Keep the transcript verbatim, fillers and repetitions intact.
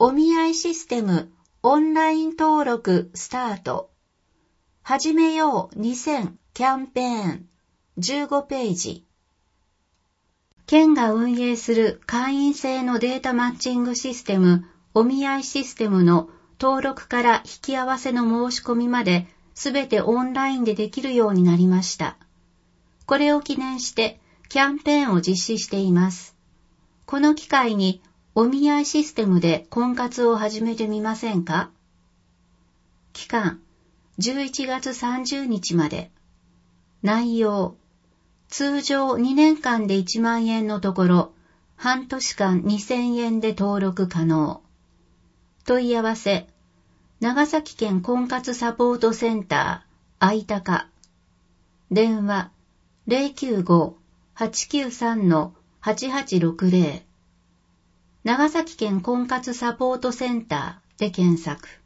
お見合いシステムオンライン登録スタート。始めようにせんキャンペーンじゅうごページ。県が運営する会員制のデータマッチングシステムお見合いシステムの登録から引き合わせの申し込みまですべてオンラインでできるようになりました。これを記念してキャンペーンを実施しています。この機会にお見合いシステムで婚活を始めてみませんか？期間じゅういちがつさんじゅうにちまで。内容通常にねんかんでいちまんえんのところ半年間にせんえんで登録可能。問い合わせ長崎県婚活サポートセンターあいたか。電話 ゼロきゅうご はちきゅうさん はちはちろくゼロ。長崎県婚活サポートセンターで検索。